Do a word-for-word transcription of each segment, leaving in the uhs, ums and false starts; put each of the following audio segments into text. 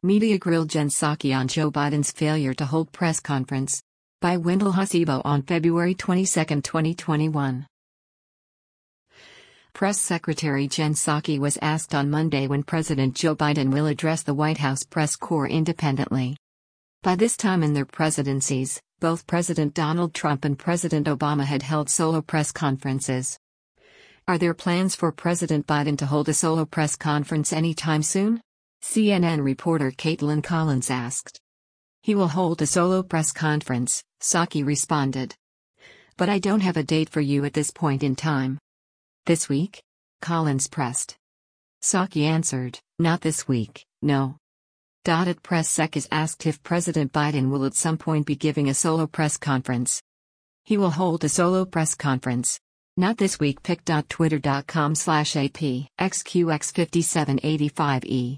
Media grilled Jen Psaki on Joe Biden's failure to hold press conference. By Wendell Hasebo on February twenty-second, twenty twenty-one. Press Secretary Jen Psaki was asked on Monday when President Joe Biden will address the White House press corps independently. By this time in their presidencies, both President Donald Trump and President Obama had held solo press conferences. Are there plans for President Biden to hold a solo press conference anytime soon? C N N reporter Caitlin Collins asked. He will hold a solo press conference, Psaki responded. But I don't have a date for you at this point in time. This week? Collins pressed. Psaki answered, not this week, no. At Press Sec is asked if President Biden will at some point be giving a solo press conference. He will hold a solo press conference. Not this week. Pic.twitter.com slash AP XQX5785E.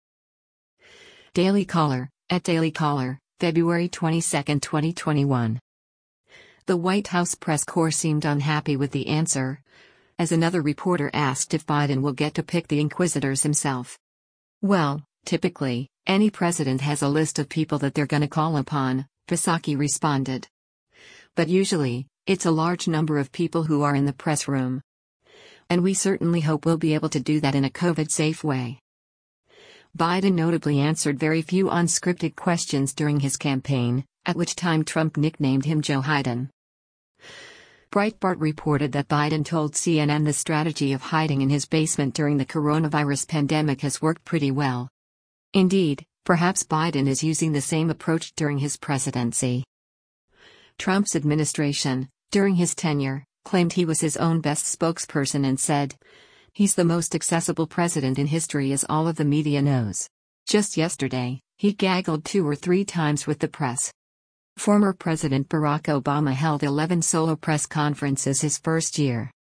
Daily Caller, at Daily Caller, February twenty-second, twenty twenty-one. The White House press corps seemed unhappy with the answer, as another reporter asked if Biden will get to pick the inquisitors himself. Well, typically, any president has a list of people that they're gonna call upon, Psaki responded. But usually, it's a large number of people who are in the press room. And we certainly hope we'll be able to do that in a COVID-safe way. Biden notably answered very few unscripted questions during his campaign, at which time Trump nicknamed him Joe Biden. Breitbart reported that Biden told C N N the strategy of hiding in his basement during the coronavirus pandemic has worked pretty well. Indeed, perhaps Biden is using the same approach during his presidency. Trump's administration, during his tenure, claimed he was his own best spokesperson and said, "He's the most accessible president in history, as all of the media knows." Just yesterday, he gaggled two or three times with the press. Former President Barack Obama held eleven solo press conferences his first year.